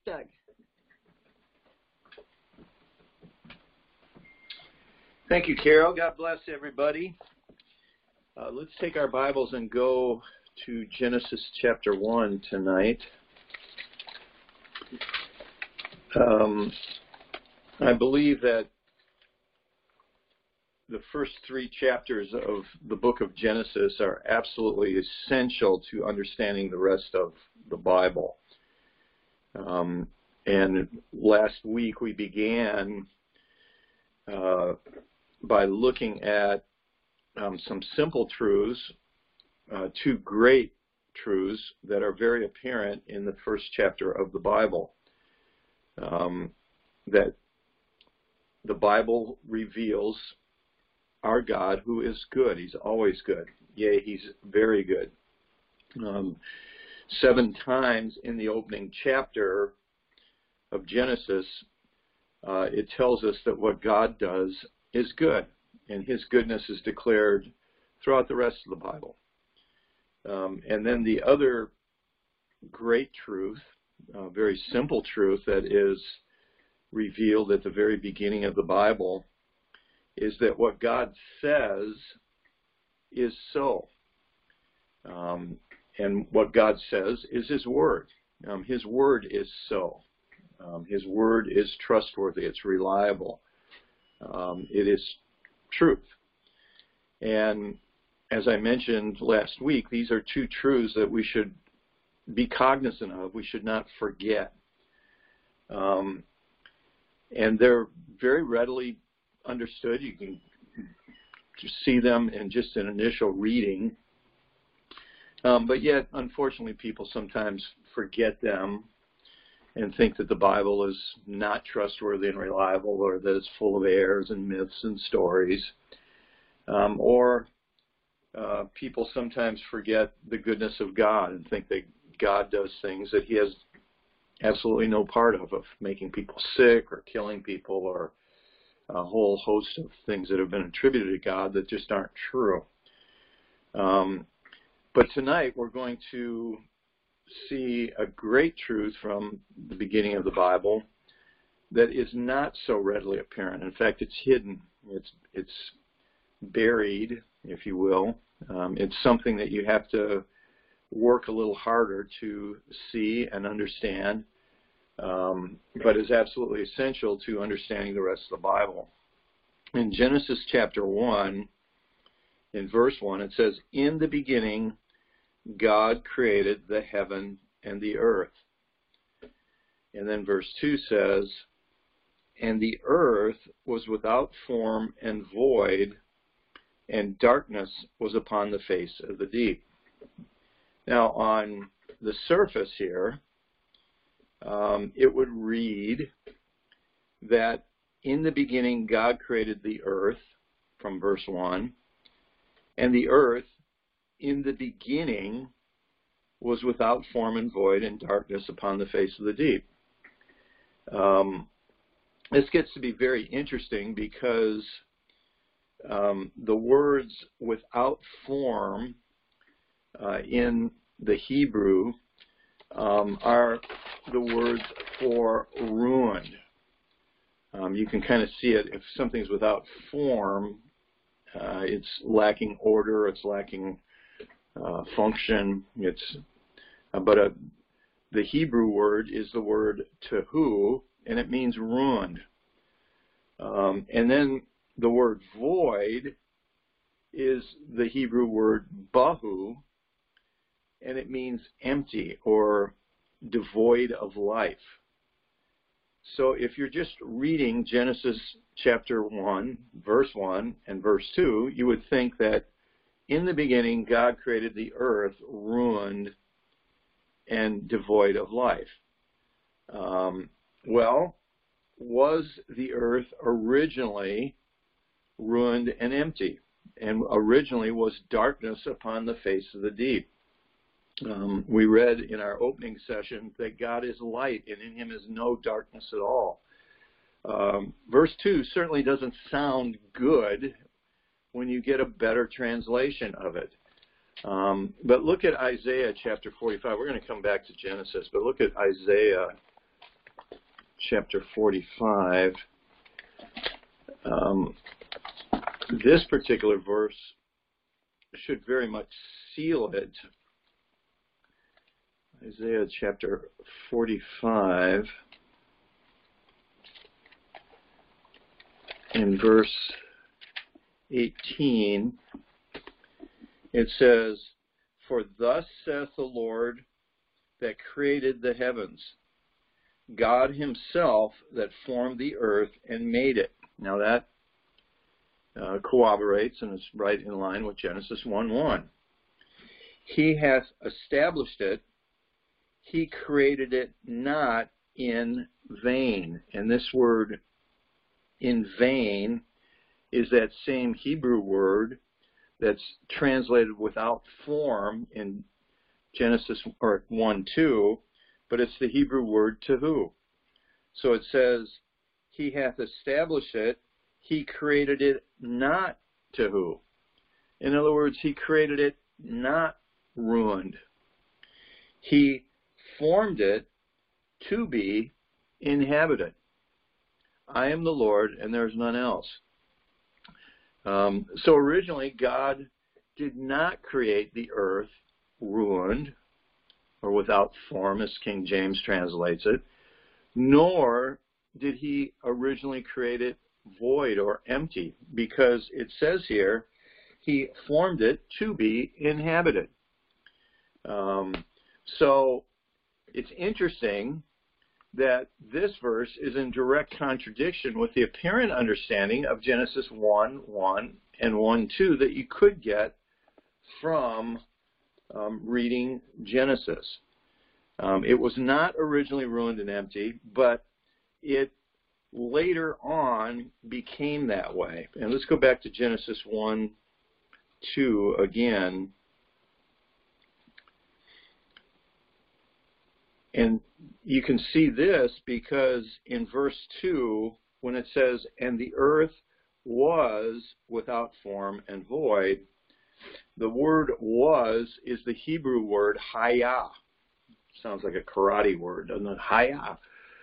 Doug. Thank you, Carol. God bless everybody. Let's take our Bibles and go to Genesis chapter 1 tonight. I believe that the first 3 chapters of the book of Genesis are absolutely essential to understanding the rest of the Bible. And last week we began by looking at some simple truths, 2 great truths that are very apparent in the first chapter of the Bible. That the Bible reveals our God, who is good. He's always good. Yea, he's very good. 7 times in the opening chapter of Genesis, it tells us that what God does is good, and his goodness is declared throughout the rest of the Bible. And then the other great truth, very simple truth that is revealed at the very beginning of the Bible, is that what God says is so. And what God says is his word. His word is so. His word is trustworthy. It's reliable. It is truth. And as I mentioned last week, these are 2 truths that we should be cognizant of. We should not forget. And they're very readily understood. You can just see them in just an initial reading. But yet, unfortunately, people sometimes forget them and think that the Bible is not trustworthy and reliable, or that it's full of errors and myths and stories. Or people sometimes forget the goodness of God and think that God does things that he has absolutely no part of making people sick or killing people, or a whole host of things that have been attributed to God that just aren't true. But tonight we're going to see a great truth from the beginning of the Bible that is not so readily apparent. In fact, it's hidden. It's buried, if you will. It's something that you have to work a little harder to see and understand, but is absolutely essential to understanding the rest of the Bible. In Genesis chapter 1, in verse 1, it says, "In the beginning, God created the heaven and the earth." And then verse 2 says, "And the earth was without form and void, and darkness was upon the face of the deep." Now, on the surface here, it would read that in the beginning God created the earth, from verse 1, and the earth in the beginning was without form and void, and darkness upon the face of the deep. This gets to be very interesting because the words without form in the Hebrew are the words for ruined. You can kind of see it. If something's without form, it's lacking order, it's lacking function. But the Hebrew word is the word tohu, and it means ruined. And then the word void is the Hebrew word bahu, and it means empty or devoid of life. So if you're just reading Genesis chapter 1, verse 1 and verse 2, you would think that in the beginning God created the earth ruined and devoid of life. Well, was the earth originally ruined and empty? And originally was darkness upon the face of the deep? We read in our opening session that God is light, and in him is no darkness at all. Verse 2 certainly doesn't sound good when you get a better translation of it. But look at Isaiah chapter 45. We're going to come back to Genesis, but look at Isaiah chapter 45. This particular verse should very much seal it. Isaiah chapter 45, in verse 18, it says, "For thus saith the Lord that created the heavens, God himself that formed the earth and made it." Now that corroborates and is right in line with Genesis 1:1. He hath established it, he created it not in vain. And this word in vain is that same Hebrew word that's translated without form in Genesis 1:2, but it's the Hebrew word tohu. So it says, he hath established it, he created it not tohu. In other words, he created it not ruined. He formed it to be inhabited. I am the Lord, and there is none else. So originally, God did not create the earth ruined or without form, as King James translates it, nor did he originally create it void or empty, because it says here, he formed it to be inhabited. So it's interesting that this verse is in direct contradiction with the apparent understanding of Genesis 1:1 and 1:2 that you could get from reading Genesis. It was not originally ruined and empty, but it later on became that way. And let's go back to Genesis 1:2 again. And you can see this because in verse 2, when it says, "And the earth was without form and void," the word "was" is the Hebrew word "haya." Sounds like a karate word, doesn't it? Haya.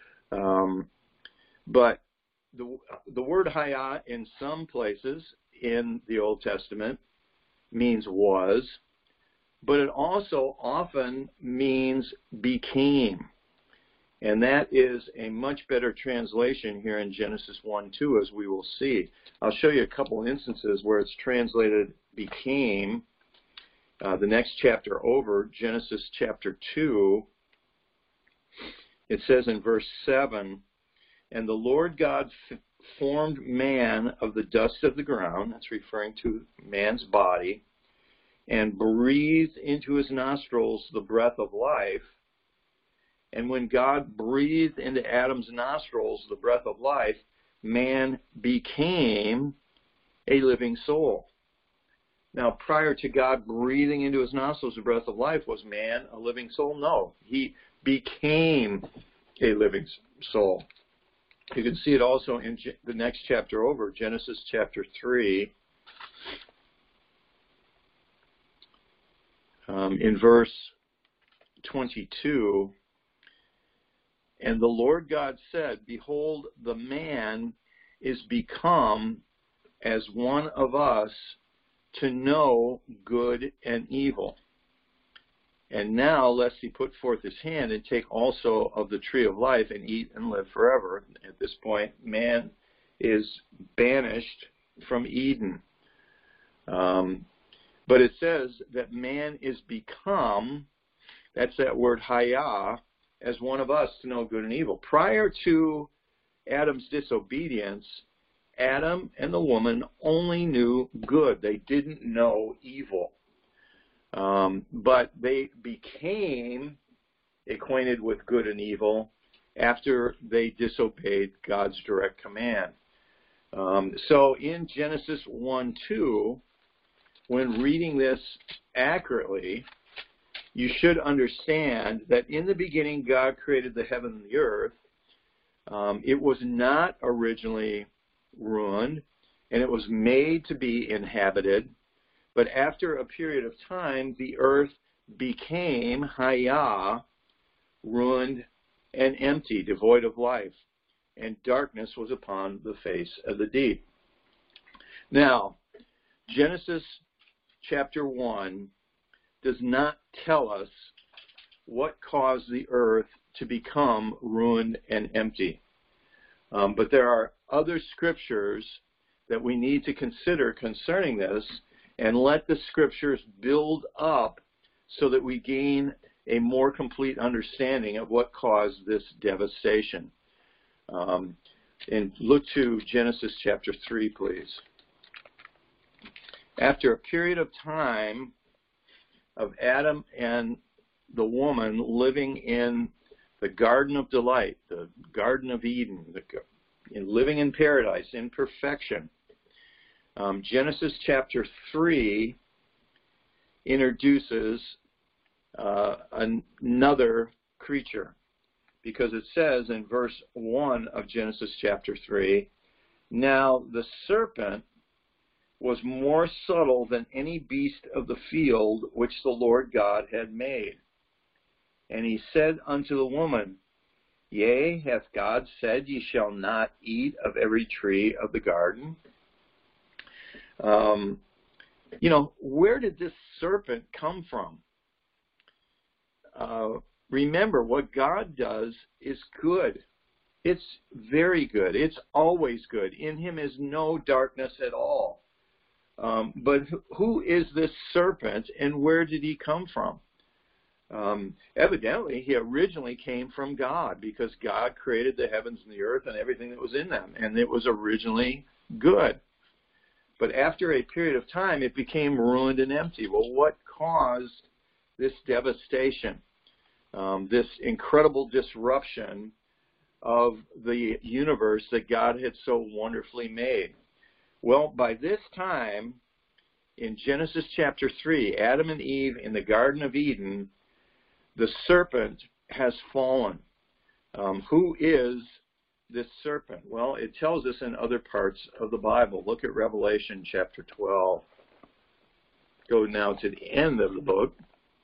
But the word "haya" in some places in the Old Testament means "was," but it also often means "became." And that is a much better translation here in Genesis 1:2, as we will see. I'll show you a couple instances where it's translated "became." The next chapter over, Genesis chapter 2, it says in verse 7, "And the Lord God formed man of the dust of the ground," that's referring to man's body, "and breathed into his nostrils the breath of life. And when God breathed into Adam's nostrils the breath of life, man became a living soul." Now, prior to God breathing into his nostrils the breath of life, was man a living soul? No. He became a living soul. You can see it also in the next chapter over, Genesis chapter 3. In verse 22, "And the Lord God said, Behold, the man is become as one of us to know good and evil. And now lest he put forth his hand and take also of the tree of life and eat and live forever." At this point, man is banished from Eden. But it says that man is become, that's that word haya, as one of us to know good and evil. Prior to Adam's disobedience, Adam and the woman only knew good. They didn't know evil. But they became acquainted with good and evil after they disobeyed God's direct command. So in Genesis 1:2, when reading this accurately, you should understand that in the beginning God created the heaven and the earth. It was not originally ruined, and it was made to be inhabited. But after a period of time, the earth became haya, ruined and empty, devoid of life. and darkness was upon the face of the deep. Now, Genesis chapter 1 does not tell us what caused the earth to become ruined and empty. But there are other scriptures that we need to consider concerning this, and let the scriptures build up so that we gain a more complete understanding of what caused this devastation. And look to Genesis chapter 3, please. After a period of time of Adam and the woman living in the Garden of Delight, the Garden of Eden, living in paradise, in perfection, Genesis chapter 3 introduces another creature, because it says in verse 1 of Genesis chapter 3, "Now the serpent was more subtle than any beast of the field which the Lord God had made. And he said unto the woman, Yea, hath God said, Ye shall not eat of every tree of the garden?" Where did this serpent come from? Remember, what God does is good. It's very good. It's always good. In him is no darkness at all. But who is this serpent, and where did he come from? Evidently, he originally came from God, because God created the heavens and the earth and everything that was in them, and it was originally good. But after a period of time, it became ruined and empty. Well, what caused this devastation, this incredible disruption of the universe that God had so wonderfully made? Well, by this time, in Genesis chapter 3, Adam and Eve in the Garden of Eden, the serpent has fallen. Who is this serpent? Well, it tells us in other parts of the Bible. Look at Revelation chapter 12. Go now to the end of the book.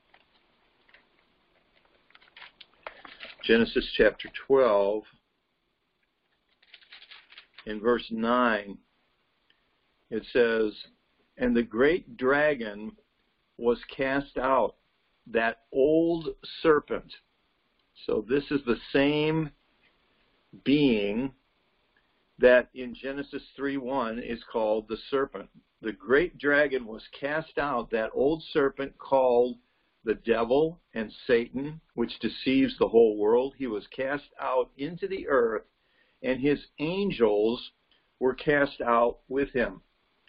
Genesis chapter 12, in verse 9, it says, "And the great dragon was cast out, that old serpent." So this is the same being that in Genesis 3:1 is called the serpent. The great dragon was cast out, that old serpent called the devil and Satan, which deceives the whole world. He was cast out into the earth, and his angels were cast out with him.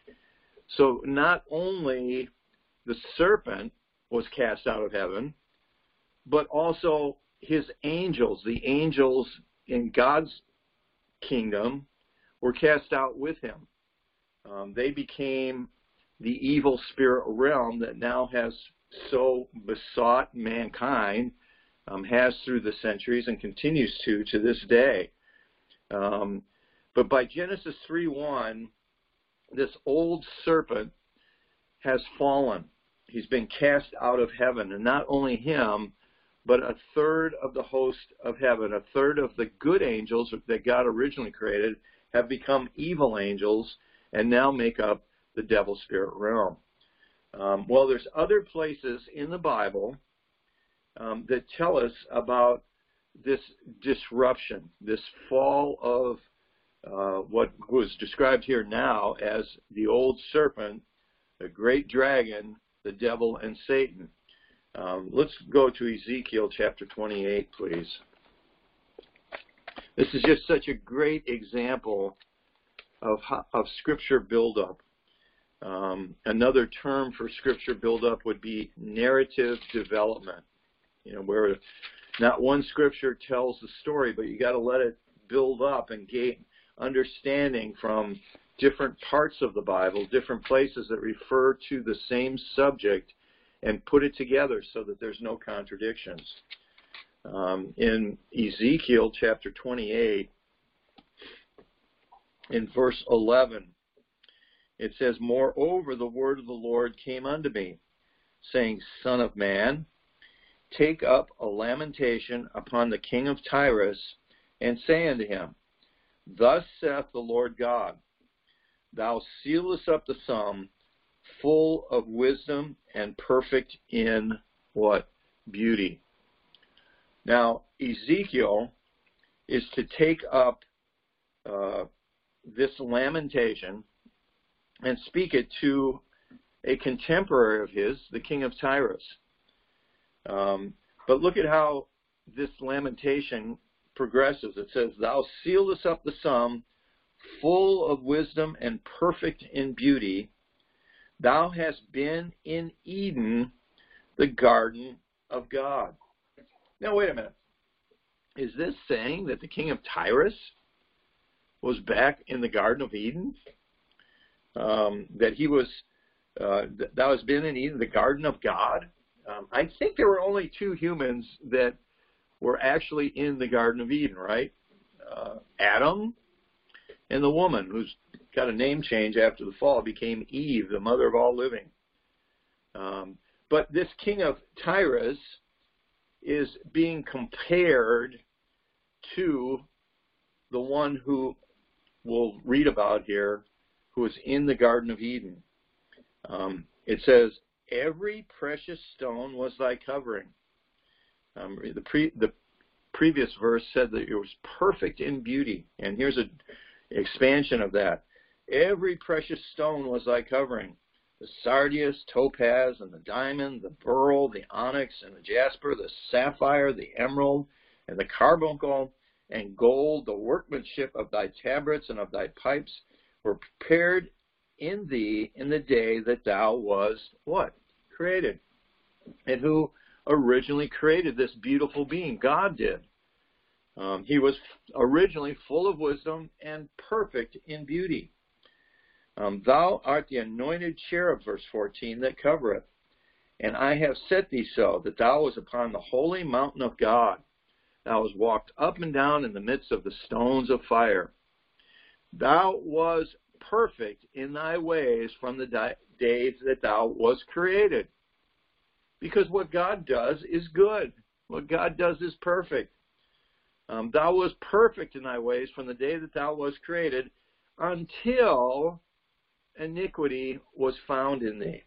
So not only the serpent was cast out of heaven, but also his angels, the angels in God's kingdom, were cast out with him. They became the evil spirit realm that now has so besought mankind, has through the centuries and continues to this day. But by Genesis 3:1, this old serpent has fallen. He's been cast out of heaven, and not only him, but a third of the host of heaven, a third of the good angels that God originally created, have become evil angels and now make up the devil spirit realm. Well, there's other places in the Bible that tell us about this disruption, this fall of what was described here now as the old serpent, the great dragon, the devil, and Satan. Let's go to Ezekiel chapter 28, please. This is just such a great example of Scripture buildup. Another term for Scripture buildup would be narrative development. Where not one Scripture tells the story, but you got to let it build up and gain understanding from different parts of the Bible, different places that refer to the same subject, and put it together so that there's no contradictions. In Ezekiel chapter 28, in verse 11, it says, "Moreover, the word of the Lord came unto me, saying, Son of man, take up a lamentation upon the king of Tyrus, and say unto him, Thus saith the Lord God, thou sealest up the sum, full of wisdom and perfect in what? Beauty. Now, Ezekiel is to take up this lamentation and speak it to a contemporary of his, the king of Tyrus. But look at how this lamentation progresses. It says, thou sealest up the sum, full of wisdom and perfect in beauty. Thou hast been in Eden, the garden of God. Now, wait a minute. Is this saying that the king of Tyrus was back in the Garden of Eden? That he was, thou hast been in Eden, the garden of God? I think there were only two humans that were actually in the Garden of Eden, right? Adam and the woman, who's got a name change after the fall, became Eve, the mother of all living. But this king of Tyrus is being compared to the one who we'll read about here, who is in the Garden of Eden. It says, every precious stone was thy covering. The previous verse said that it was perfect in beauty, and here's an expansion of that. Every precious stone was thy covering. The sardius, topaz, and the diamond, the beryl, the onyx, and the jasper, the sapphire, the emerald, and the carbuncle, and gold, the workmanship of thy tabrets and of thy pipes, were prepared in thee in the day that thou was, what? Created. And who originally created this beautiful being? God did. He was originally full of wisdom and perfect in beauty. Thou art the anointed cherub, verse 14, that covereth. And I have set thee so, that thou was upon the holy mountain of God. Thou was walked up and down in the midst of the stones of fire. Thou was perfect in thy ways from the days that thou was created. Because what God does is good. What God does is perfect. Thou was perfect in thy ways from the day that thou was created, until iniquity was found in thee.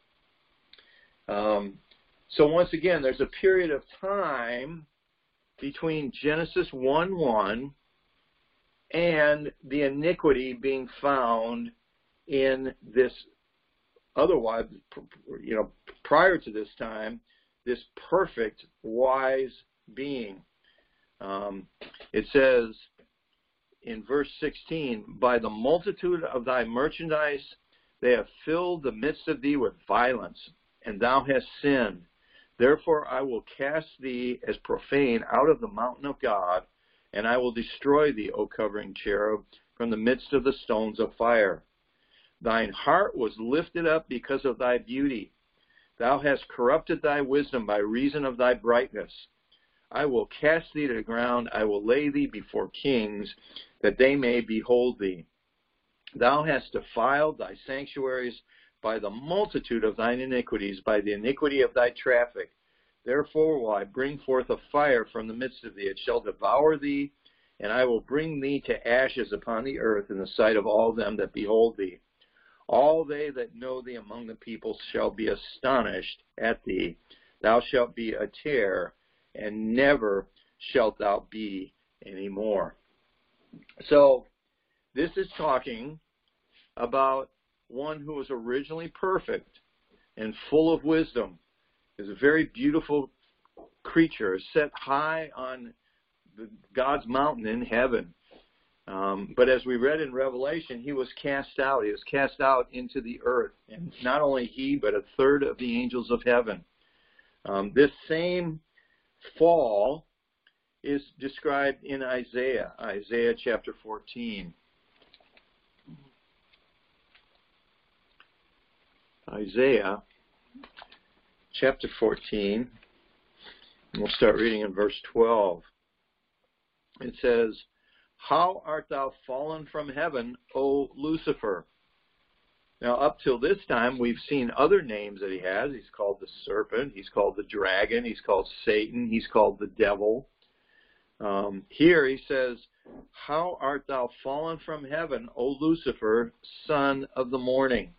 So once again, there's a period of time between Genesis 1:1 and the iniquity being found in this otherwise, prior to this time, this perfect, wise being. It says in verse 16, by the multitude of thy merchandise they have filled the midst of thee with violence, and thou hast sinned. Therefore I will cast thee as profane out of the mountain of God, and I will destroy thee, O covering cherub, from the midst of the stones of fire. Thine heart was lifted up because of thy beauty. Thou hast corrupted thy wisdom by reason of thy brightness. I will cast thee to the ground. I will lay thee before kings, that they may behold thee. Thou hast defiled thy sanctuaries by the multitude of thine iniquities, by the iniquity of thy traffic. Therefore will I bring forth a fire from the midst of thee. It shall devour thee, and I will bring thee to ashes upon the earth in the sight of all them that behold thee. All they that know thee among the people shall be astonished at thee. Thou shalt be a terror, and never shalt thou be any more. So this is talking about one who was originally perfect and full of wisdom, is a very beautiful creature, set high on God's mountain in heaven. But as we read in Revelation, he was cast out. He was cast out into the earth. And not only he, but a third of the angels of heaven. This same fall is described in Isaiah chapter 14. Isaiah chapter 14, we'll start reading in verse 12. It says, how art thou fallen from heaven, O Lucifer? Now, up till this time, we've seen other names that he has. He's called the serpent. He's called the dragon. He's called Satan. He's called the devil. Here he says, how art thou fallen from heaven, O Lucifer, son of the morning?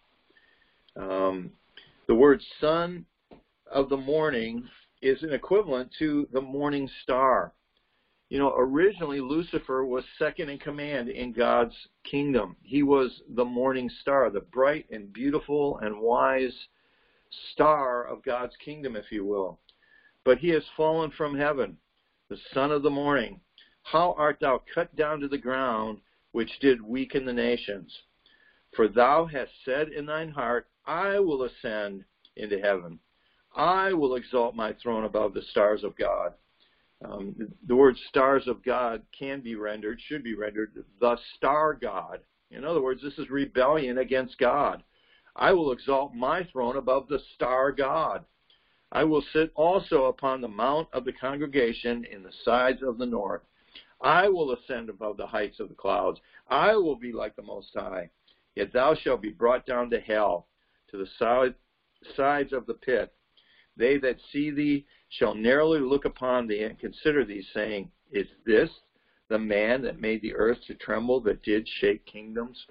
The word son of the morning is an equivalent to the morning star. You know, originally Lucifer was second in command in God's kingdom. He was the morning star, the bright and beautiful and wise star of God's kingdom, if you will. But he has fallen from heaven, the son of the morning. How art thou cut down to the ground, which did weaken the nations? For thou hast said in thine heart, I will ascend into heaven. I will exalt my throne above the stars of God. The word stars of God can be rendered, should be rendered, the star God. In other words, this is rebellion against God. I will exalt my throne above the star God. I will sit also upon the mount of the congregation in the sides of the north. I will ascend above the heights of the clouds. I will be like the Most High. Yet thou shalt be brought down to hell, to the sides of the pit. They that see thee shall narrowly look upon thee and consider thee, saying, Is this the man that made the earth to tremble, that did shake kingdoms?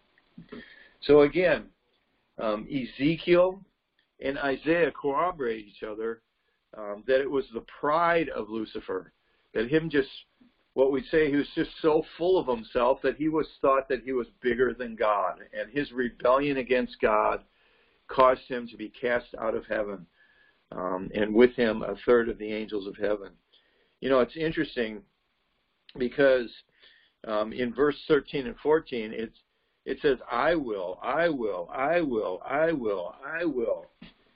So again, Ezekiel and Isaiah corroborate each other, that it was the pride of Lucifer, that him just, what we say, he was just so full of himself that he was thought that he was bigger than God, and his rebellion against God caused him to be cast out of heaven, and with him a third of the angels of heaven. You know, it's interesting because in verse 13 and 14, it says, I will, I will, I will, I will, I will.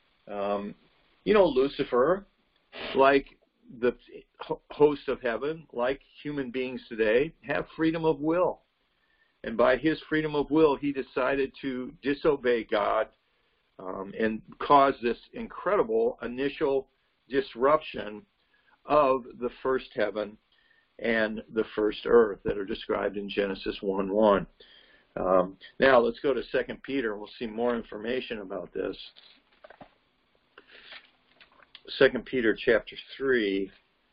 You know, Lucifer, like the host of heaven, like human beings today, have freedom of will. And by his freedom of will, he decided to disobey God and cause this incredible initial disruption of the first heaven and the first earth that are described in Genesis 1:1. Now let's go to 2 Peter, and we'll see more information about this. 2 Peter chapter 3.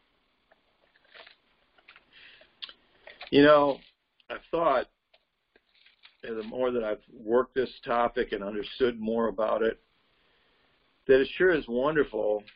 You know, I've thought, the more that I've worked this topic and understood more about it, that it sure is wonderful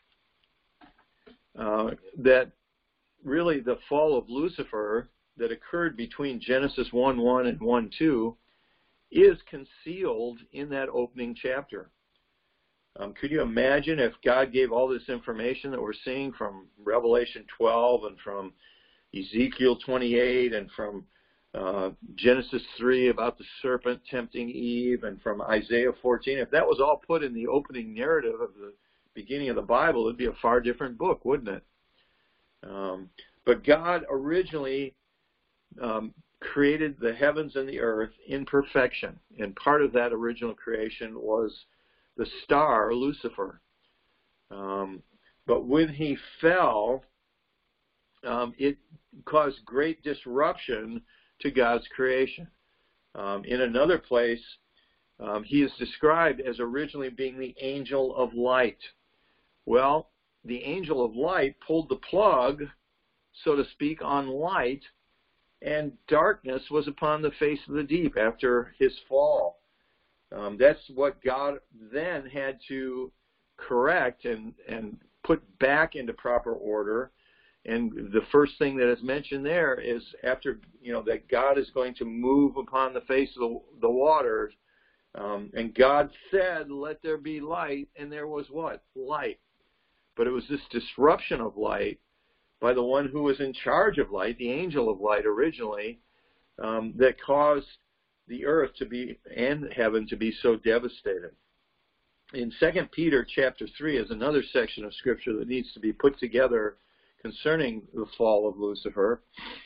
that really the fall of Lucifer that occurred between Genesis 1:1 and 1:2 is concealed in that opening chapter. Could you imagine if God gave all this information that we're seeing from Revelation 12 and from Ezekiel 28 and from Genesis 3 about the serpent tempting Eve and from Isaiah 14, if that was all put in the opening narrative of the beginning of the Bible, it would be a far different book, wouldn't it? But God originally created the heavens and the earth in perfection, and part of that original creation was the star, Lucifer. But when he fell, it caused great disruption to God's creation. In another place, he is described as originally being the angel of light. Well, the angel of light pulled the plug, so to speak, on light, and darkness was upon the face of the deep after his fall. That's what God then had to correct and put back into proper order. And the first thing that is mentioned there is after, that God is going to move upon the face of the waters. And God said, let there be light, and there was what? Light. But it was this disruption of light by the one who was in charge of light, the angel of light originally, that caused the earth to be, and heaven to be so devastated. In 2 Peter chapter 3 is another section of Scripture that needs to be put together concerning the fall of Lucifer.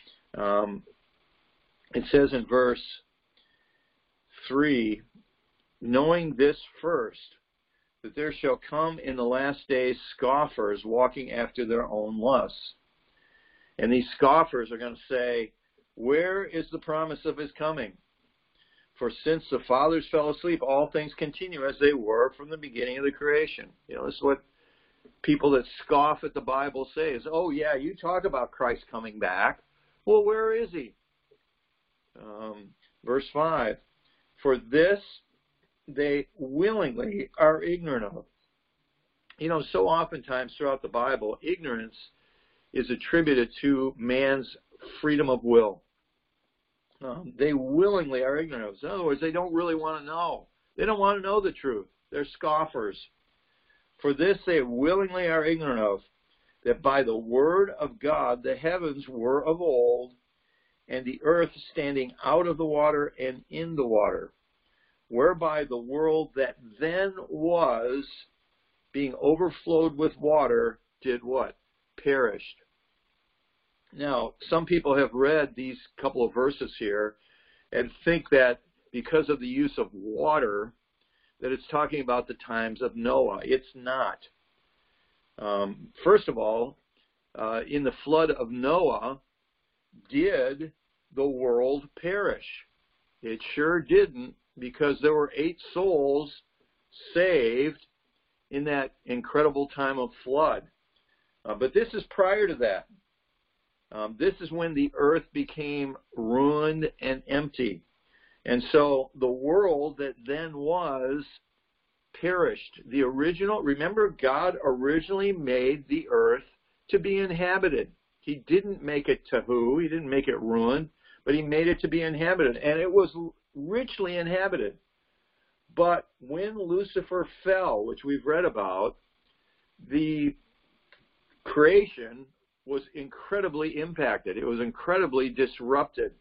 It says in verse 3, knowing this first, that there shall come in the last days scoffers walking after their own lusts. And these scoffers are going to say, where is the promise of his coming? For since the fathers fell asleep, all things continue as they were from the beginning of the creation. This is what people that scoff at the Bible say is, oh yeah, you talk about Christ coming back, Well, where is he? Verse 5, for this they willingly are ignorant of. You know, so oftentimes throughout the Bible, ignorance is attributed to man's freedom of will. They willingly are ignorant of it. In other words, they don't really want to know. They don't want to know the truth. They're scoffers. For this they willingly are ignorant of, that by the word of God the heavens were of old, and the earth standing out of the water and in the water, whereby the world that then was, being overflowed with water, did what? Perished. Now, some people have read these couple of verses here and think that because of the use of water, that it's talking about the times of Noah. It's not. First of all, in the flood of Noah, did the world perish? It sure didn't, because there were 8 souls saved in that incredible time of flood. But this is prior to that. This is when the earth became ruined and empty. And so the world that then was perished. The original, remember, God originally made the earth to be inhabited. He didn't make it tahu, he didn't make it ruined, but he made it to be inhabited. And it was richly inhabited. But when Lucifer fell, which we've read about, the creation was incredibly impacted. It was incredibly disrupted.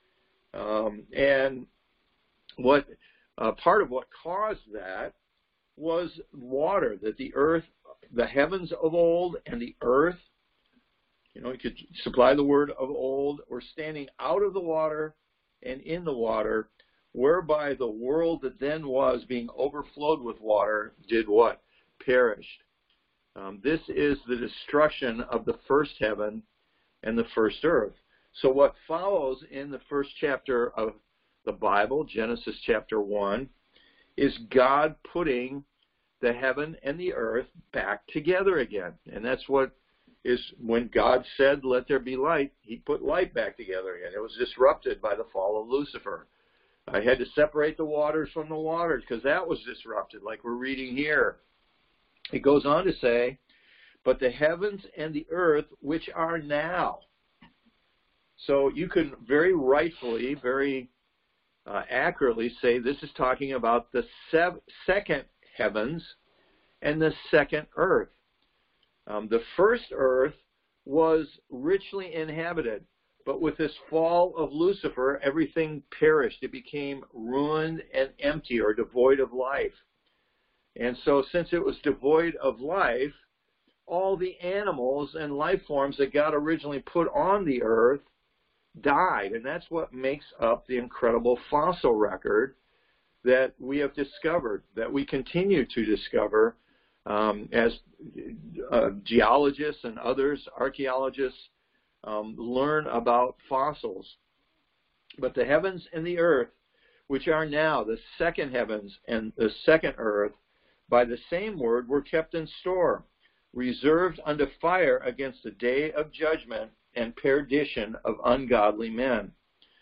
And what part of what caused that was water, that the earth, the heavens of old and the earth, you know, you could supply the word of old, were standing out of the water and in the water, whereby the world that then was, being overflowed with water, did what? Perished. This is the destruction of the first heaven and the first earth. So what follows in the first chapter of the Bible, Genesis chapter 1, is God putting the heaven and the earth back together again. And that's what is, when God said, let there be light, he put light back together again. It was disrupted by the fall of Lucifer. I had to separate the waters from the waters because that was disrupted, like we're reading here. It goes on to say, but the heavens and the earth which are now. So you can very rightfully, very accurately say this is talking about the second heavens and the second earth. The first earth was richly inhabited, but with this fall of Lucifer, everything perished. It became ruined and empty, or devoid of life. And so since it was devoid of life, all the animals and life forms that God originally put on the earth died. And that's what makes up the incredible fossil record that we have discovered, that we continue to discover as geologists and others, archaeologists, learn about fossils. But the heavens and the earth, which are now the second heavens and the second earth, by the same word were kept in store, reserved unto fire against the day of judgment and perdition of ungodly men.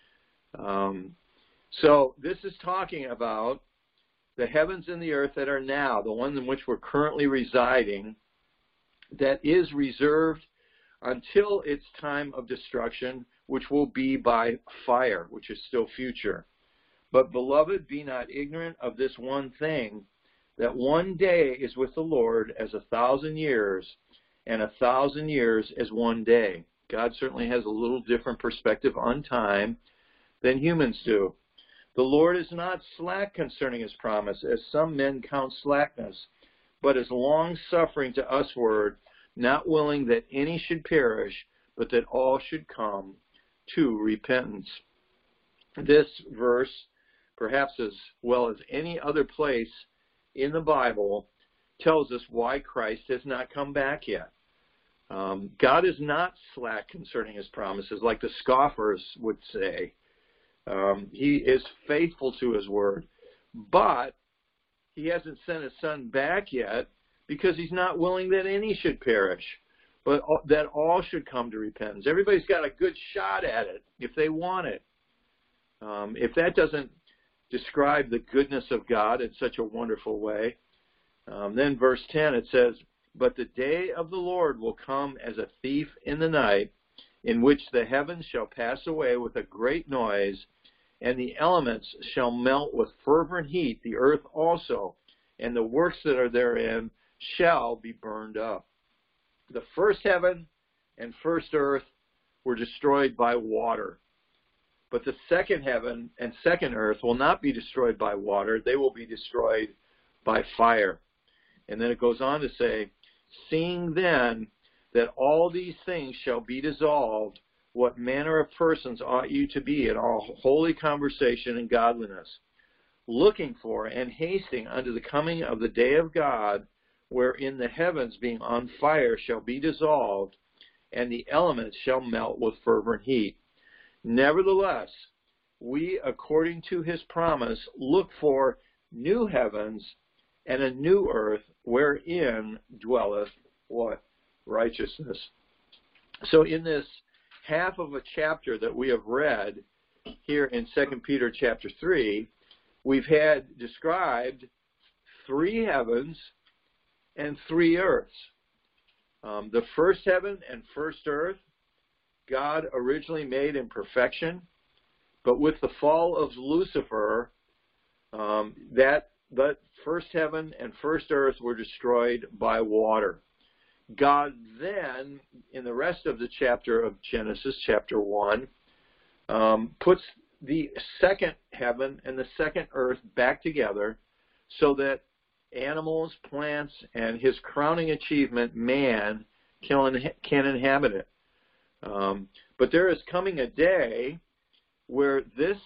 So this is talking about the heavens and the earth that are now, the one in which we're currently residing, that is reserved until its time of destruction, which will be by fire, which is still future. But, beloved, be not ignorant of this one thing, that one day is with the Lord as 1,000 years, and 1,000 years as one day. God certainly has a little different perspective on time than humans do. The Lord is not slack concerning his promise, as some men count slackness, but is long-suffering to usward, not willing that any should perish, but that all should come to repentance. This verse, perhaps as well as any other place in the Bible, tells us why Christ has not come back yet. God is not slack concerning his promises, like the scoffers would say. He is faithful to his word, but he hasn't sent his son back yet because he's not willing that any should perish, but that all should come to repentance. Everybody's got a good shot at it if they want it. If that doesn't describe the goodness of God in such a wonderful way, then verse 10, it says, "But the day of the Lord will come as a thief in the night, in which the heavens shall pass away with a great noise, and the elements shall melt with fervent heat, the earth also, and the works that are therein shall be burned up." The first heaven and first earth were destroyed by water. But the second heaven and second earth will not be destroyed by water. They will be destroyed by fire. And then it goes on to say, "Seeing then that all these things shall be dissolved, what manner of persons ought you to be in all holy conversation and godliness, looking for and hasting unto the coming of the day of God, wherein the heavens being on fire shall be dissolved, and the elements shall melt with fervent heat. Nevertheless, we, according to his promise, look for new heavens and a new earth, wherein dwelleth" what? Righteousness. So in this half of a chapter that we have read here in 2 Peter chapter 3, we've had described 3 heavens and 3 earths. The first heaven and first earth, God originally made in perfection, but with the fall of Lucifer, that first heaven and first earth were destroyed by water. God then, in the rest of the chapter of Genesis, chapter 1, puts the second heaven and the second earth back together so that animals, plants, and his crowning achievement, man, can inhabit it. But there is coming a day where this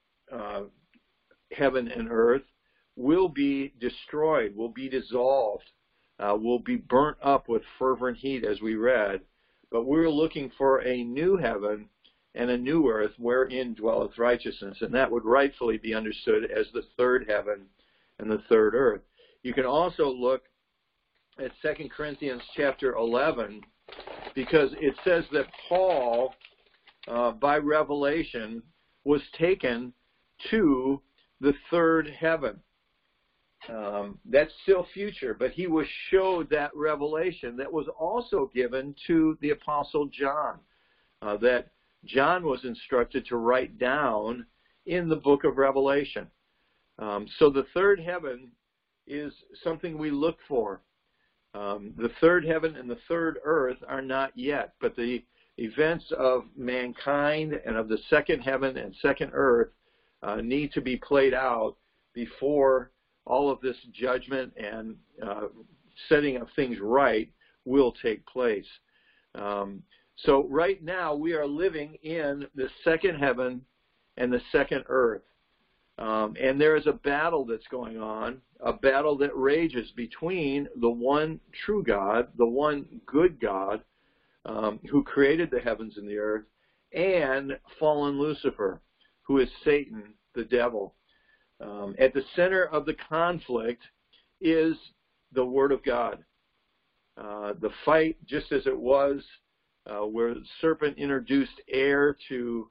heaven and earth will be destroyed, will be dissolved, will be burnt up with fervent heat, as we read. But we're looking for a new heaven and a new earth wherein dwelleth righteousness, and that would rightfully be understood as the third heaven and the third earth. You can also look at 2 Corinthians chapter 11, because it says that Paul, by revelation, was taken to the third heaven. That's still future, but he was showed that revelation that was also given to the Apostle John, that John was instructed to write down in the book of Revelation. So the third heaven is something we look for. The third heaven and the third earth are not yet, but the events of mankind and of the second heaven and second earth need to be played out before all of this judgment and setting of things right will take place. So right now we are living in the second heaven and the second earth. And there is a battle that's going on, a battle that rages between the one true God, the one good God, who created the heavens and the earth, and fallen Lucifer, who is Satan, the devil. At the center of the conflict is the Word of God. The fight, just as it was where the serpent introduced air to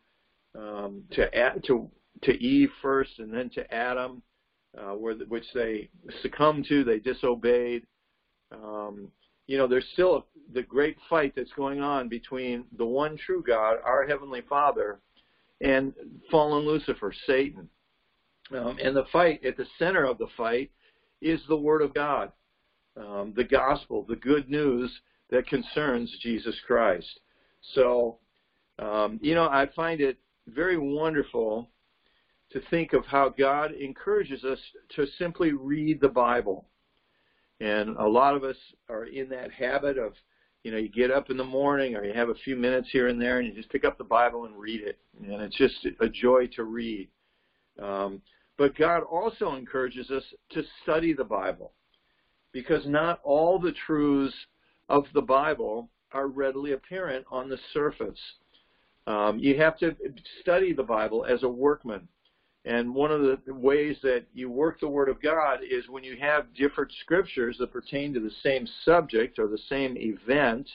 Eve first and then to Adam, which they succumbed to, they disobeyed. There's still the great fight that's going on between the one true God, our Heavenly Father, and fallen Lucifer, Satan. And the fight, at the center of the fight, is the Word of God, the gospel, the good news that concerns Jesus Christ. So, I find it very wonderful to think of how God encourages us to simply read the Bible. And a lot of us are in that habit of, you get up in the morning or you have a few minutes here and there and you just pick up the Bible and read it. And it's just a joy to read. But God also encourages us to study the Bible, because not all the truths of the Bible are readily apparent on the surface. You have to study the Bible as a workman. And one of the ways that you work the Word of God is when you have different scriptures that pertain to the same subject or the same event,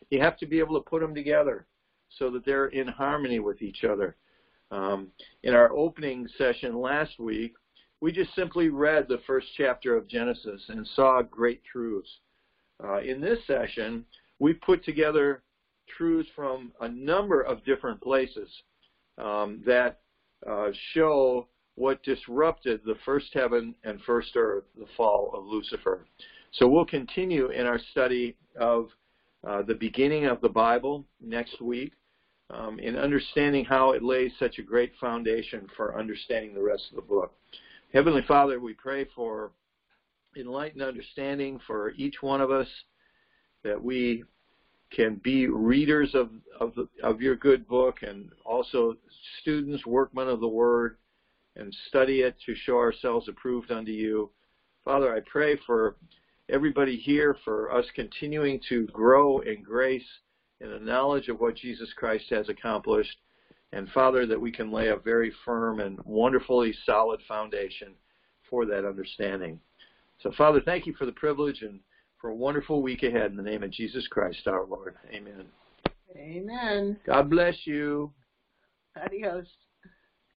you have to be able to put them together so that they're in harmony with each other. In our opening session last week, we just simply read the first chapter of Genesis and saw great truths. In this session, we put together truths from a number of different places that show what disrupted the first heaven and first earth, the fall of Lucifer. So we'll continue in our study of the beginning of the Bible next week in understanding how it lays such a great foundation for understanding the rest of the book. Heavenly Father, we pray for enlightened understanding for each one of us, that we can be readers of your good book and also students, workmen of the Word, and study it to show ourselves approved unto you. Father, I pray for everybody here, for us continuing to grow in grace and the knowledge of what Jesus Christ has accomplished. And Father, that we can lay a very firm and wonderfully solid foundation for that understanding. So Father, thank you for the privilege and for a wonderful week ahead in the name of Jesus Christ our Lord. Amen. Amen. God bless you. Adios.